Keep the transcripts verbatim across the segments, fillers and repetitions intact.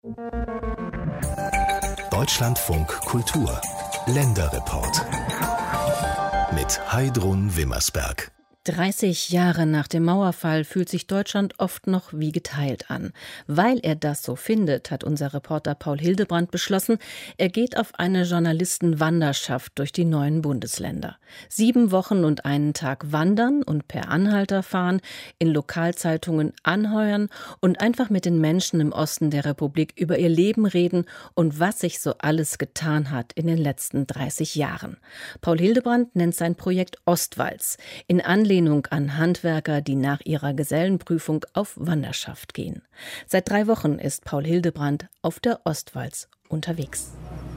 Deutschlandfunk Kultur Länderreport mit Heidrun Wimmersberg. dreißig Jahre nach dem Mauerfall fühlt sich Deutschland oft noch wie geteilt an. Weil er das so findet, hat unser Reporter Paul Hildebrandt beschlossen, er geht auf eine Journalistenwanderschaft durch die neuen Bundesländer. Sieben Wochen und einen Tag wandern und per Anhalter fahren, in Lokalzeitungen anheuern und einfach mit den Menschen im Osten der Republik über ihr Leben reden und was sich so alles getan hat in den letzten dreißig Jahren. Paul Hildebrandt nennt sein Projekt Ostwalz, in Anlehnung an Handwerker, die nach ihrer Gesellenprüfung auf Wanderschaft gehen. Seit drei Wochen ist Paul Hildebrandt auf der Ostwalz unterwegs.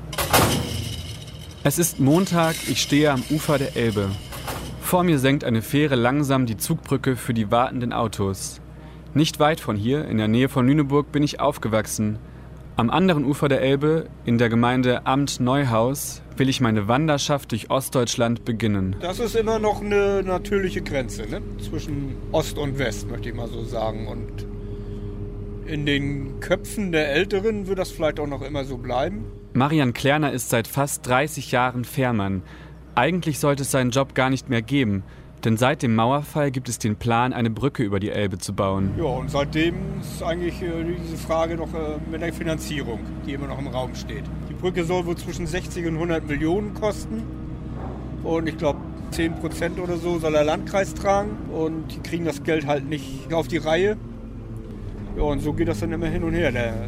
Es ist Montag, ich stehe am Ufer der Elbe. Vor mir senkt eine Fähre langsam die Zugbrücke für die wartenden Autos. Nicht weit von hier, in der Nähe von Lüneburg, bin ich aufgewachsen. Am anderen Ufer der Elbe, in der Gemeinde Amt Neuhaus, will ich meine Wanderschaft durch Ostdeutschland beginnen. Das ist immer noch eine natürliche Grenze, ne? Zwischen Ost und West, möchte ich mal so sagen. Und in den Köpfen der Älteren wird das vielleicht auch noch immer so bleiben. Marian Klerner ist seit fast dreißig Jahren Fährmann. Eigentlich sollte es seinen Job gar nicht mehr geben. Denn seit dem Mauerfall gibt es den Plan, eine Brücke über die Elbe zu bauen. Ja, und seitdem ist eigentlich äh, diese Frage noch äh, mit der Finanzierung, die immer noch im Raum steht. Die Brücke soll wohl zwischen sechzig und hundert Millionen kosten. Und ich glaube, zehn Prozent oder so soll der Landkreis tragen. Und die kriegen das Geld halt nicht auf die Reihe. Ja, und so geht das dann immer hin und her. Der,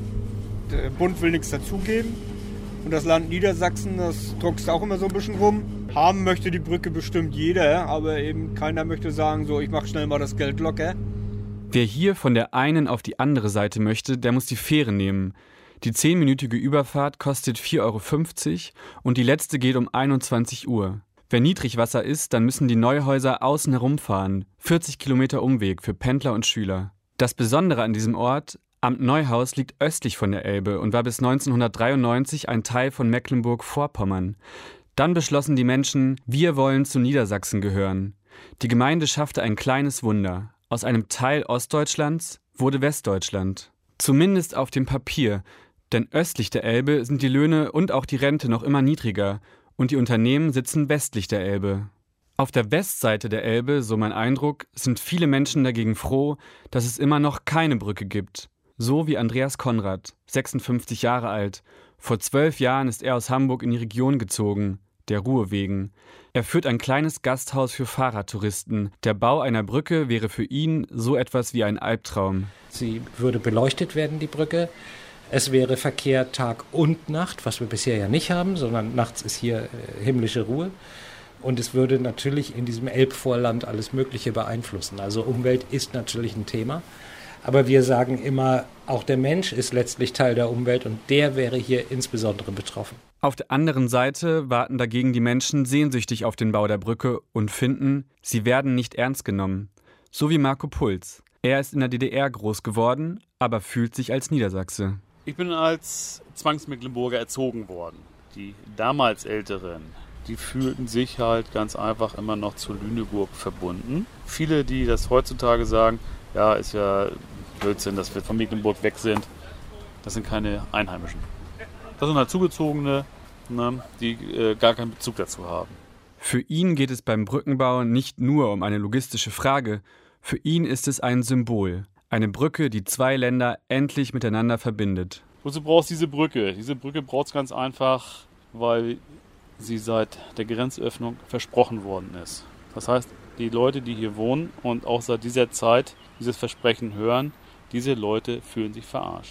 der Bund will nichts dazugeben. Und das Land Niedersachsen, das druckst auch immer so ein bisschen rum. Haben möchte die Brücke bestimmt jeder, aber eben keiner möchte sagen, so, ich mach schnell mal das Geld locker. Wer hier von der einen auf die andere Seite möchte, der muss die Fähre nehmen. Die zehnminütige Überfahrt kostet vier Euro fünfzig und die letzte geht um einundzwanzig Uhr. Wenn Niedrigwasser ist, dann müssen die Neuhäuser außen herumfahren. vierzig Kilometer Umweg für Pendler und Schüler. Das Besondere an diesem Ort: Amt Neuhaus liegt östlich von der Elbe und war bis neunzehnhundertdreiundneunzig ein Teil von Mecklenburg-Vorpommern. Dann beschlossen die Menschen, wir wollen zu Niedersachsen gehören. Die Gemeinde schaffte ein kleines Wunder. Aus einem Teil Ostdeutschlands wurde Westdeutschland. Zumindest auf dem Papier, denn östlich der Elbe sind die Löhne und auch die Rente noch immer niedriger und die Unternehmen sitzen westlich der Elbe. Auf der Westseite der Elbe, so mein Eindruck, sind viele Menschen dagegen froh, dass es immer noch keine Brücke gibt. So wie Andreas Konrad, sechsundfünfzig Jahre alt. Vor zwölf Jahren ist er aus Hamburg in die Region gezogen, der Ruhe wegen. Er führt ein kleines Gasthaus für Fahrradtouristen. Der Bau einer Brücke wäre für ihn so etwas wie ein Albtraum. Sie würde beleuchtet werden, die Brücke. Es wäre Verkehr Tag und Nacht, was wir bisher ja nicht haben, sondern nachts ist hier äh, himmlische Ruhe. Und es würde natürlich in diesem Elbvorland alles Mögliche beeinflussen. Also Umwelt ist natürlich ein Thema. Aber wir sagen immer, auch der Mensch ist letztlich Teil der Umwelt und der wäre hier insbesondere betroffen. Auf der anderen Seite warten dagegen die Menschen sehnsüchtig auf den Bau der Brücke und finden, sie werden nicht ernst genommen. So wie Marco Puls. Er ist in der D D R groß geworden, aber fühlt sich als Niedersachse. Ich bin als Zwangsmecklenburger erzogen worden. Die damals Älteren, die fühlten sich halt ganz einfach immer noch zu Lüneburg verbunden. Viele, die das heutzutage sagen, ja, ist ja Blödsinn, dass wir von Mecklenburg weg sind, das sind keine Einheimischen. Das sind halt Zugezogene, ne, die äh, gar keinen Bezug dazu haben. Für ihn geht es beim Brückenbau nicht nur um eine logistische Frage. Für ihn ist es ein Symbol. Eine Brücke, die zwei Länder endlich miteinander verbindet. Wozu brauchst du diese Brücke? Diese Brücke braucht es ganz einfach, weil sie seit der Grenzöffnung versprochen worden ist. Das heißt, die Leute, die hier wohnen und auch seit dieser Zeit dieses Versprechen hören, diese Leute fühlen sich verarscht.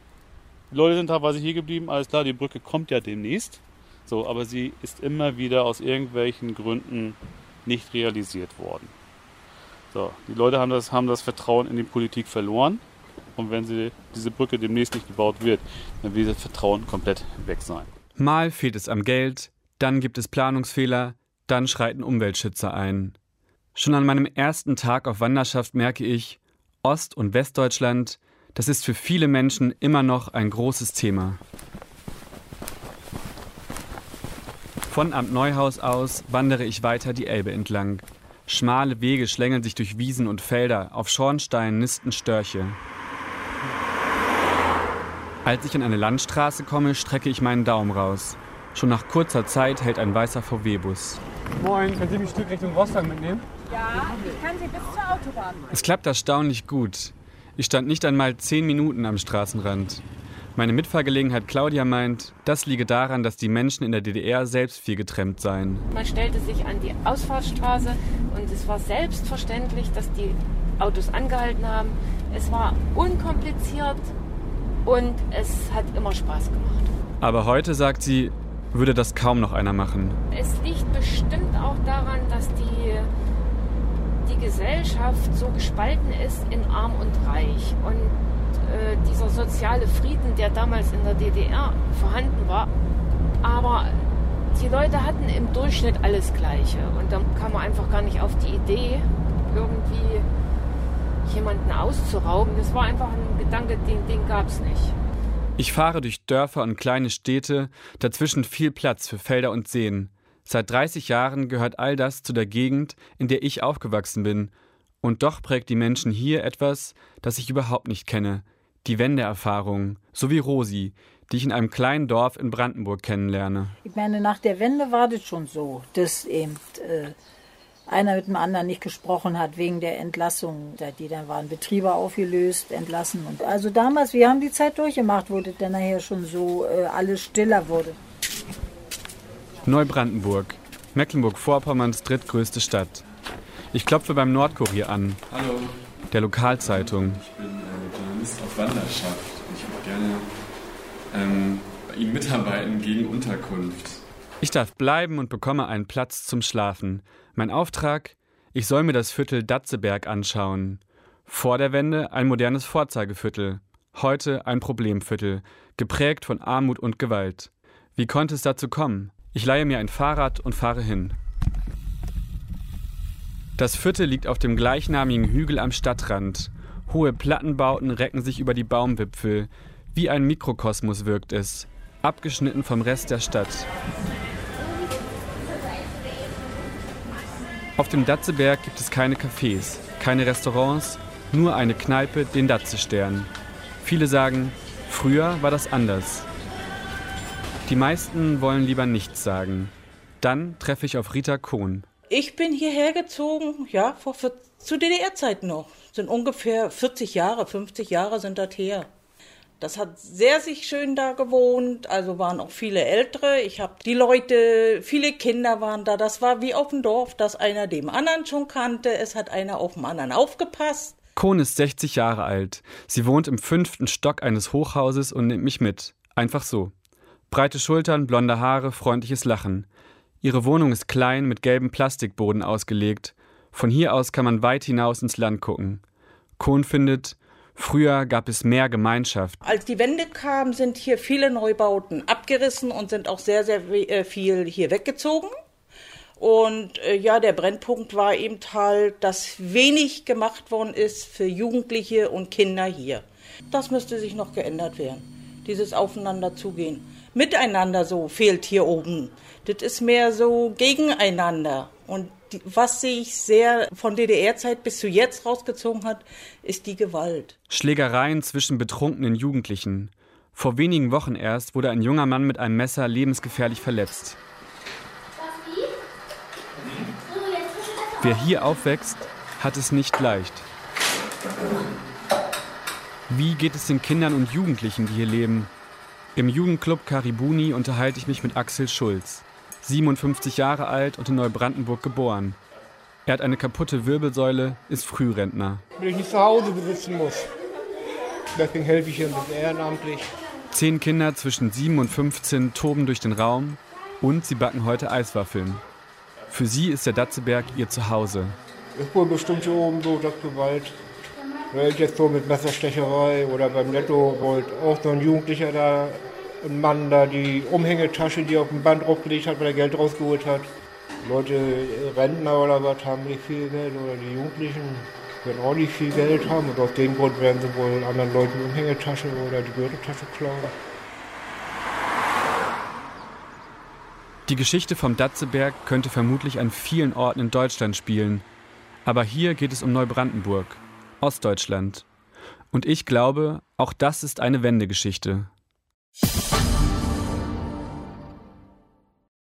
Die Leute sind teilweise hier geblieben, alles klar, die Brücke kommt ja demnächst, so, aber sie ist immer wieder aus irgendwelchen Gründen nicht realisiert worden. So, die Leute haben das, haben das Vertrauen in die Politik verloren und wenn sie, diese Brücke demnächst nicht gebaut wird, dann wird das Vertrauen komplett weg sein. Mal fehlt es am Geld, dann gibt es Planungsfehler, dann schreiten Umweltschützer ein. Schon an meinem ersten Tag auf Wanderschaft merke ich, Ost- und Westdeutschland, das ist für viele Menschen immer noch ein großes Thema. Von Amt Neuhaus aus wandere ich weiter die Elbe entlang. Schmale Wege schlängeln sich durch Wiesen und Felder, auf Schornsteinen nisten Störche. Als ich an eine Landstraße komme, strecke ich meinen Daumen raus. Schon nach kurzer Zeit hält ein weißer V W-Bus. Moin, können Sie mich ein Stück Richtung Rostock mitnehmen? Ja, ich kann Sie bis zur Autobahn. Es klappt erstaunlich gut. Ich stand nicht einmal zehn Minuten am Straßenrand. Meine Mitfahrgelegenheit Claudia meint, das liege daran, dass die Menschen in der D D R selbst viel getrennt seien. Man stellte sich an die Ausfahrtsstraße und es war selbstverständlich, dass die Autos angehalten haben. Es war unkompliziert und es hat immer Spaß gemacht. Aber heute, sagt sie, würde das kaum noch einer machen. Es liegt bestimmt auch daran, dass die, die Gesellschaft so gespalten ist in Arm und Reich. Und äh, dieser soziale Frieden, der damals in der D D R vorhanden war, aber die Leute hatten im Durchschnitt alles Gleiche. Und da kam man einfach gar nicht auf die Idee, irgendwie jemanden auszurauben. Das war einfach ein Gedanke, den, den gab es nicht. Ich fahre durch Dörfer und kleine Städte, dazwischen viel Platz für Felder und Seen. Seit dreißig Jahren gehört all das zu der Gegend, in der ich aufgewachsen bin. Und doch prägt die Menschen hier etwas, das ich überhaupt nicht kenne. Die Wendeerfahrung, so wie Rosi, die ich in einem kleinen Dorf in Brandenburg kennenlerne. Ich meine, nach der Wende war das schon so, dass eben äh, einer mit dem anderen nicht gesprochen hat wegen der Entlassung. Die dann waren Betriebe aufgelöst, entlassen. Und also damals, wir haben die Zeit durchgemacht, wo das dann nachher schon so äh, alles stiller wurde. Neubrandenburg, Mecklenburg-Vorpommerns drittgrößte Stadt. Ich klopfe beim Nordkurier an. Hallo. Der Lokalzeitung. Ich bin äh, Journalist auf Wanderschaft. Ich würde gerne ähm, bei Ihnen mitarbeiten gegen Unterkunft. Ich darf bleiben und bekomme einen Platz zum Schlafen. Mein Auftrag? Ich soll mir das Viertel Datzeberg anschauen. Vor der Wende ein modernes Vorzeigeviertel. Heute ein Problemviertel, geprägt von Armut und Gewalt. Wie konnte es dazu kommen? Ich leihe mir ein Fahrrad und fahre hin. Das Viertel liegt auf dem gleichnamigen Hügel am Stadtrand. Hohe Plattenbauten recken sich über die Baumwipfel. Wie ein Mikrokosmos wirkt es, abgeschnitten vom Rest der Stadt. Auf dem Datzeberg gibt es keine Cafés, keine Restaurants, nur eine Kneipe, den Datzestern. Viele sagen, früher war das anders. Die meisten wollen lieber nichts sagen. Dann treffe ich auf Rita Kohn. Ich bin hierher gezogen, ja, vor, für, zu D D R-Zeiten noch. Sind ungefähr vierzig Jahre, fünfzig Jahre sind das her. Das hat sehr sich schön da gewohnt, also waren auch viele Ältere. Ich habe die Leute, viele Kinder waren da. Das war wie auf dem Dorf, dass einer dem anderen schon kannte. Es hat einer auf dem anderen aufgepasst. Kohn ist sechzig Jahre alt. Sie wohnt im fünften Stock eines Hochhauses und nimmt mich mit. Einfach so. Breite Schultern, blonde Haare, freundliches Lachen. Ihre Wohnung ist klein, mit gelbem Plastikboden ausgelegt. Von hier aus kann man weit hinaus ins Land gucken. Kohn findet, früher gab es mehr Gemeinschaft. Als die Wende kam, sind hier viele Neubauten abgerissen und sind auch sehr, sehr viel hier weggezogen. Und äh, ja, der Brennpunkt war eben halt, dass wenig gemacht worden ist für Jugendliche und Kinder hier. Das müsste sich noch geändert werden, dieses Aufeinanderzugehen. Miteinander so fehlt hier oben. Das ist mehr so gegeneinander. Und die, was sich sehr von D D R-Zeit bis zu jetzt rausgezogen hat, ist die Gewalt. Schlägereien zwischen betrunkenen Jugendlichen. Vor wenigen Wochen erst wurde ein junger Mann mit einem Messer lebensgefährlich verletzt. Wer hier aufwächst, hat es nicht leicht. Wie geht es den Kindern und Jugendlichen, die hier leben? Im Jugendclub Karibuni unterhalte ich mich mit Axel Schulz, siebenundfünfzig Jahre alt und in Neubrandenburg geboren. Er hat eine kaputte Wirbelsäule, ist Frührentner. Weil ich nicht zu Hause besitzen muss. Deswegen helfe ich hier ehrenamtlich. Zehn Kinder zwischen sieben und fünfzehn toben durch den Raum und sie backen heute Eiswaffeln. Für sie ist der Datzeberg ihr Zuhause. Ist wohl bestimmt hier oben so, das Gewalt. Weil ich jetzt so mit Messerstecherei oder beim Netto wollte auch so ein Jugendlicher da, ein Mann da, die Umhängetasche, die auf dem Band draufgelegt hat, weil er Geld rausgeholt hat. Leute, Rentner oder was, haben nicht viel Geld oder die Jugendlichen werden auch nicht viel Geld haben und aus dem Grund werden sie wohl anderen Leuten die Umhängetasche oder die Gürteltasche klauen. Die Geschichte vom Datzeberg könnte vermutlich an vielen Orten in Deutschland spielen. Aber hier geht es um Neubrandenburg, Ostdeutschland. Und ich glaube, auch das ist eine Wendegeschichte.